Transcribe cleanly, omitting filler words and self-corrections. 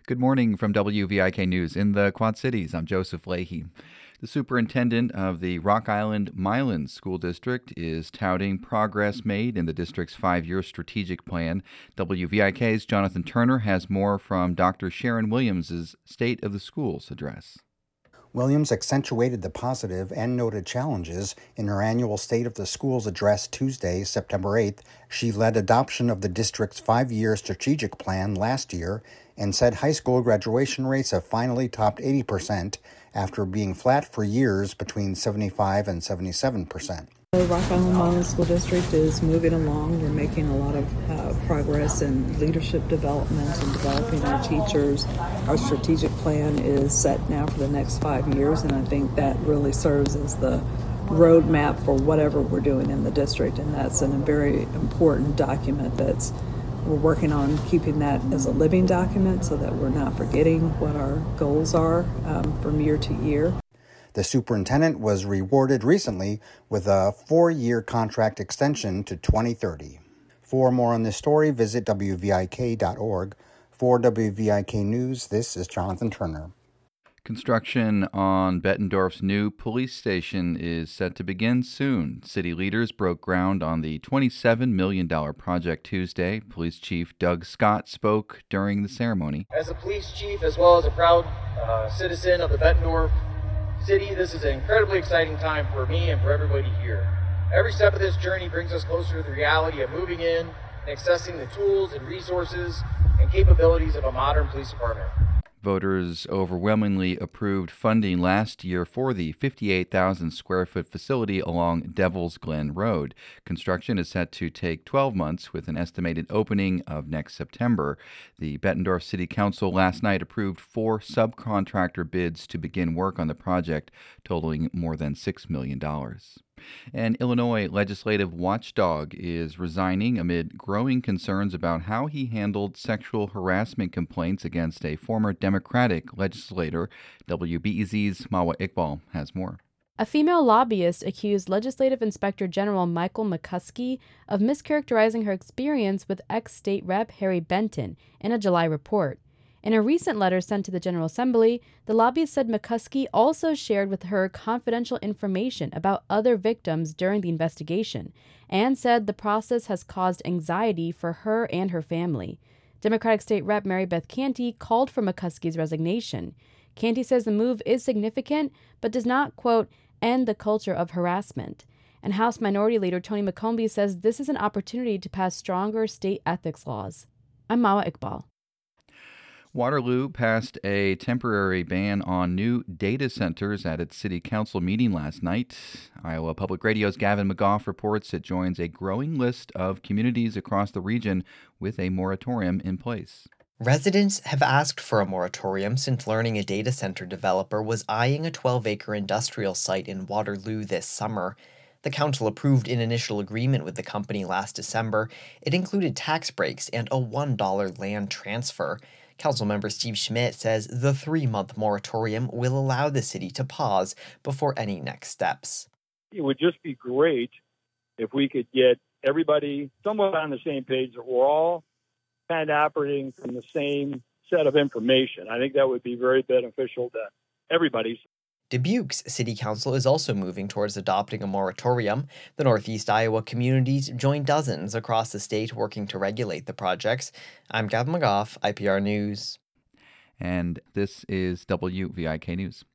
Good morning from WVIK News in the Quad Cities. I'm Joseph Leahy. The superintendent of the Rock Island Milan School District is touting progress made in the district's 5-year strategic plan. WVIK's Jonathan Turner has more from Dr. Sharon Williams' State of the Schools address. Williams accentuated the positive and noted challenges in her annual State of the Schools address Tuesday, September 8th. She led adoption of the district's 5-year strategic plan last year and said high school graduation rates have finally topped 80% after being flat for years between 75 and 77%. The Rock Island Milan School District is moving along. We're making a lot of progress in leadership development and developing our teachers. Our strategic plan is set now for the next 5 years, and I think that really serves as the roadmap for whatever we're doing in the district, and that's a very important document we're working on keeping that as a living document so that we're not forgetting what our goals are from year to year. The superintendent was rewarded recently with a 4-year contract extension to 2030. For more on this story, visit WVIK.org. For WVIK News, this is Jonathan Turner. Construction on Bettendorf's new police station is set to begin soon. City leaders broke ground on the $27 million project Tuesday. Police Chief Doug Scott spoke during the ceremony. As a police chief, as well as a proud citizen of the Bettendorf City, this is an incredibly exciting time for me and for everybody here. Every step of this journey brings us closer to the reality of moving in and accessing the tools and resources and capabilities of a modern police department. Voters overwhelmingly approved funding last year for the 58,000 square foot facility along Devil's Glen Road. Construction is set to take 12 months with an estimated opening of next September. The Bettendorf City Council last night approved 4 subcontractor bids to begin work on the project, totaling more than $6 million. An Illinois legislative watchdog is resigning amid growing concerns about how he handled sexual harassment complaints against a former Democratic legislator. WBEZ's Mawa Iqbal has more. A female lobbyist accused Legislative Inspector General Michael McCuskey of mischaracterizing her experience with ex-state rep Harry Benton in a July report. In a recent letter sent to the General Assembly, the lobbyist said McCuskey also shared with her confidential information about other victims during the investigation and said the process has caused anxiety for her and her family. Democratic State Rep Mary Beth Canty called for McCuskey's resignation. Canty says the move is significant but does not, quote, end the culture of harassment. And House Minority Leader Tony McCombie says this is an opportunity to pass stronger state ethics laws. I'm Mawa Iqbal. Waterloo passed a temporary ban on new data centers at its city council meeting last night. Iowa Public Radio's Gavin McGough reports it joins a growing list of communities across the region with a moratorium in place. Residents have asked for a moratorium since learning a data center developer was eyeing a 12-acre industrial site in Waterloo this summer. The council approved an initial agreement with the company last December. It included tax breaks and a $1 land transfer. Councilmember Steve Schmidt says the 3-month moratorium will allow the city to pause before any next steps. It would just be great if we could get everybody somewhat on the same page, that we're all kind of operating from the same set of information. I think that would be very beneficial to everybody. Dubuque's city council is also moving towards adopting a moratorium. The Northeast Iowa communities join dozens across the state working to regulate the projects. I'm Gavin McGough, IPR News. And this is WVIK News.